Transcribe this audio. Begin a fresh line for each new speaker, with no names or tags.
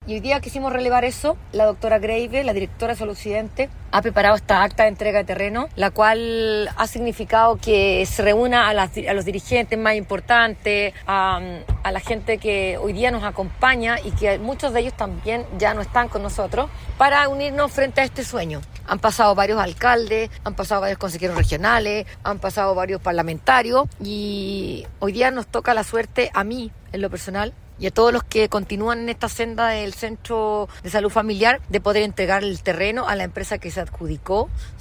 Y hoy día quisimos relevar eso. La doctora Grave, la directora de Sol Occidente, ha preparado esta acta de entrega de terreno, la cual ha significado que se reúna a los dirigentes más importantes, a la gente que hoy día nos acompaña y que muchos de ellos también ya no están con nosotros, para unirnos frente a este sueño. Han pasado varios alcaldes, han pasado varios consejeros regionales, han pasado varios parlamentarios y hoy día nos toca la suerte a mí, en lo personal, y a todos los que continúan en esta senda del Centro de Salud Familiar, de poder entregar el terreno a la empresa que se adjudicó